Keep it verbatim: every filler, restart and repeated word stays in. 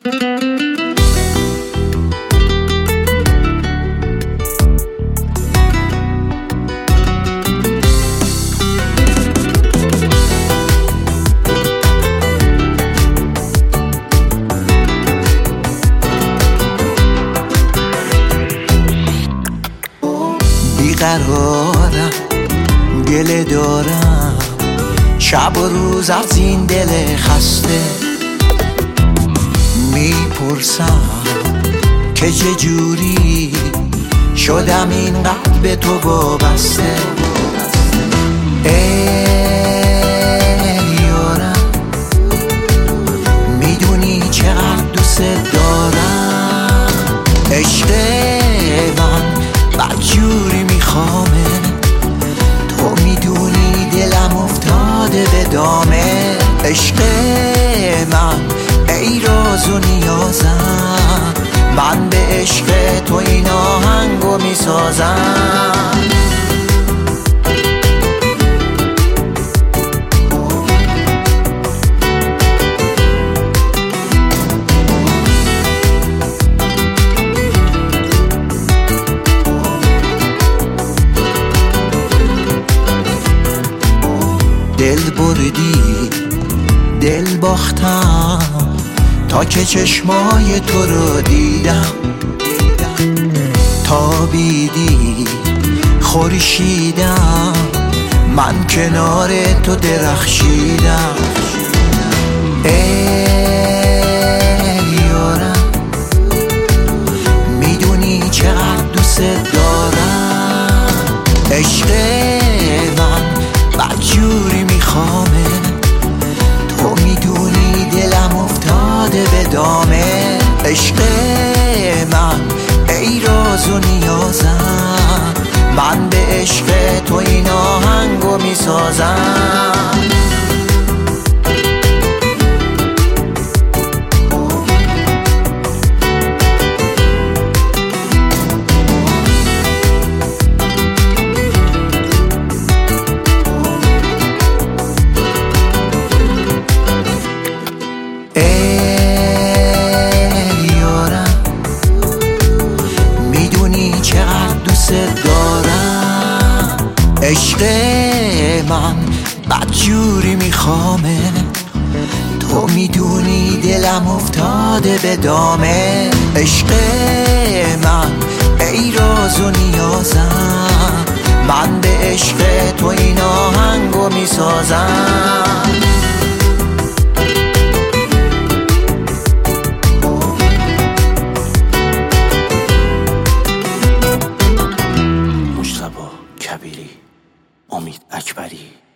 بیقرارم، گله دارم شب و روز از این دل خسته. میپرسم که چجوری شدم اینقدر به تو وابسته. ای یارم میدونی چقدر دوست دارم. عشق من بدجوری میخوامه، تو میدونی دلم افتاده به دامه. عشق من ای راز و نیازم، من به عشق تو این آهنگو میسازم. دل بردی دل باختم تا که چشمای تو رو دیدم. تابیدی خورشیدم، من کنار تو درخشیدم. ای یارم میدونی چقدر دوست دارم. عشق من بدجوری میخوامه، تو میدونی دلم افتاده به دامه. عشق من ای راز و نیازم، من به عشق تو این آهنگو میسازم. عشق من بدجوری میخوامه، تو میدونی دلم افتاده به دامه. عشق من ای راز و نیازم، من به عشق تو این آهنگو میسازم. کبیری، امید اکبری.